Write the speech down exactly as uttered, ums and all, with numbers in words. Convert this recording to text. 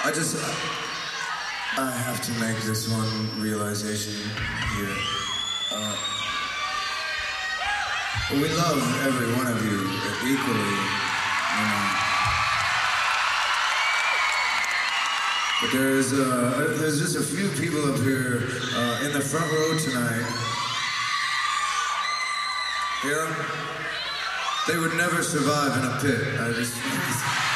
I just, I have to make this one realization here. Uh, we love every one of you equally, you know. But there's, uh, there's just a few people up here uh, in the front row tonight. Hear 'em? They would never survive in a pit. I just.